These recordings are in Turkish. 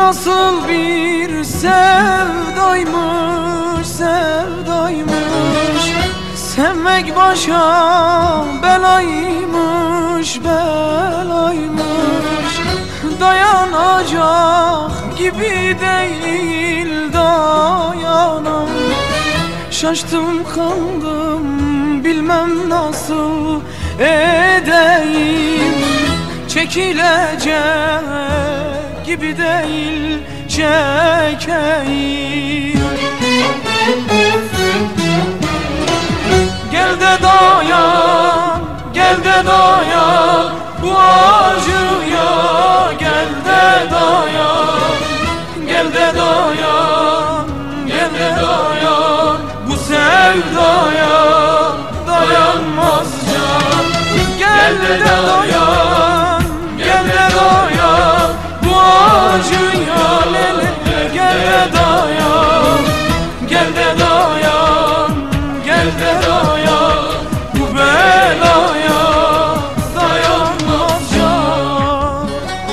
nasıl bir sevdaymış, sevdaymış. Sevmek başa belaymış, belaymış. Dayanacak gibi değil, dayanam. Şaştım kaldım, bilmem nasıl edeyim. Çekilecek gibi değil, çekeyim. Gel de dayan, gel de dayan bu acıya, gel de dayan, gel de dayan, gel de dayan bu sevdaya, dayanmaz can. Gel de dayan, gel de dayan bu acıya, lele, gel de dayan, gel de dayan, gel de dayan bu belaya, dayanmaz can.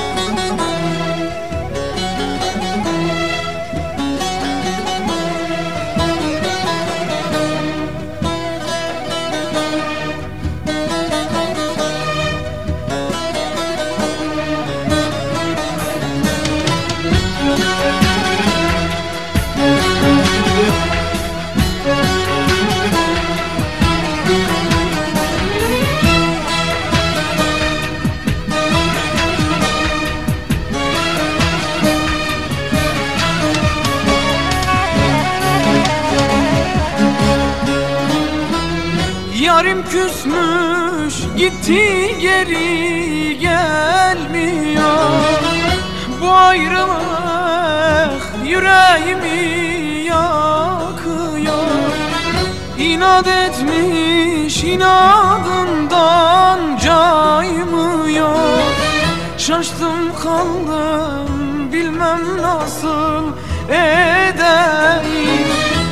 Yarim küsmüş gitti, geri gelmiyor. Bu ayrılık yüreğimi yakıyor. İnat etmiş, inadından caymıyor. Şaştım kaldım, bilmem nasıl edeyim.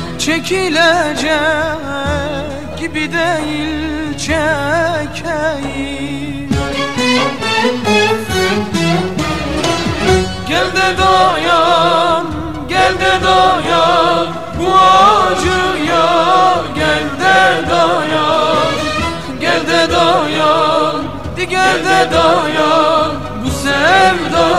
Çekilecek gibi değil, çekeyim. Gel de dayan, gel de dayan bu acıya, gel de dayan, gel de dayan, gel de dayan bu sevdaya.